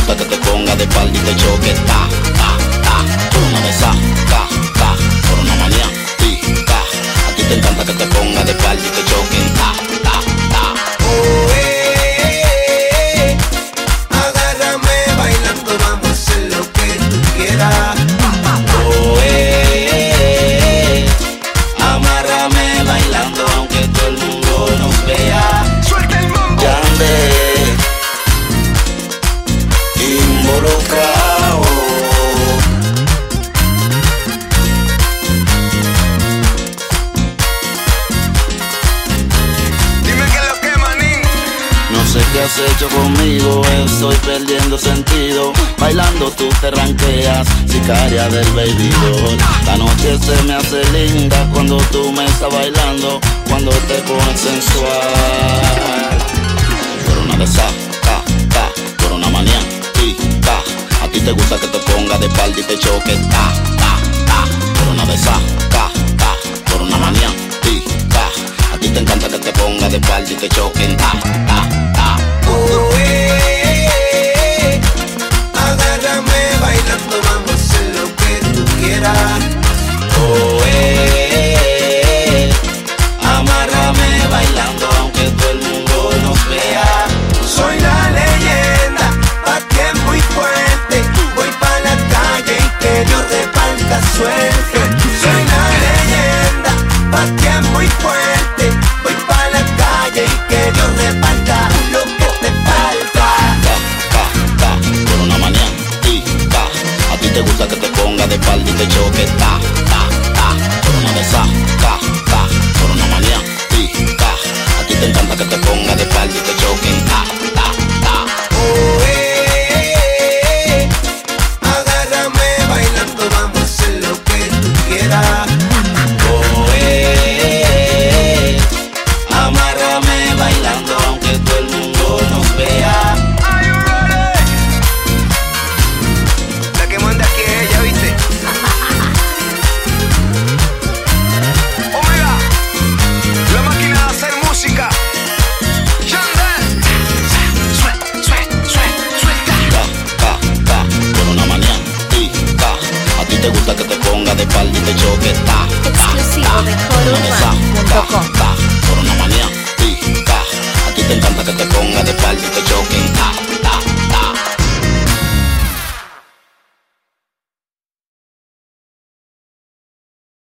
gusta que te ponga de espalda y te choque, ta, ta, ta. Tú no me sacas, ta, por una manía, y ta. A ti te encanta que te ponga de espalda y te choque, ta, ta, ta. Oh, agárrame bailando, vamos a hacer lo que tú quieras. Oh, amárrame bailando aunque todo el mundo nos vea. Suelta el mambo. Yandel, involucrado. Dime que lo que, manín. No sé qué has hecho conmigo, estoy perdiendo sentido. Bailando tú te ranqueas, sicaria del baby doll. La noche se me hace linda cuando tú me estás bailando, cuando te pones sensual. Por una de esas, ta, ta, por una manía, y ta. A ti te gusta que te ponga de espalda y te choque, ta, ta, ta. Por una de esas, ta, ta, por una manía, y ta. A ti te encanta que te ponga de espalda y te choque, ta, ta, ta. Oh, agárrame bailando, vamos a hacer lo que tú quieras. Oh, amárrame bailando aunque todo el mundo nos vea. Soy la leyenda, pa' que es muy fuerte. Voy pa' la calle y que Dios reparta suerte. Soy la leyenda, pa' que es muy fuerte. Voy pa' la calle y que Dios reparta lo que te falta. Ta, ta, ta, por una manía, y ta. A ti te gusta que te ponga de espalda y te choque, ta, ta, ta. Por una de esas, ta, ta, por una manía, y ta. A ti te encanta que te ponga de espalda y te choque, ta, ta, ta. Oh, agárrame bailando, vamos a hacer lo que tú quieras. Oh, amárrame bailando aunque todo el mundo nos vea. Are you ready? La que manda aquí es ella, ¿viste? Omega, la máquina de hacer música. Yandel, suelta. Ta, ta, ta, por una manía, y ta. A ti te gusta que te ponga de espalda y te choque, ta, ta, Exclusivo ta. de Por una de esas, ta, Hot Urban.com. ta.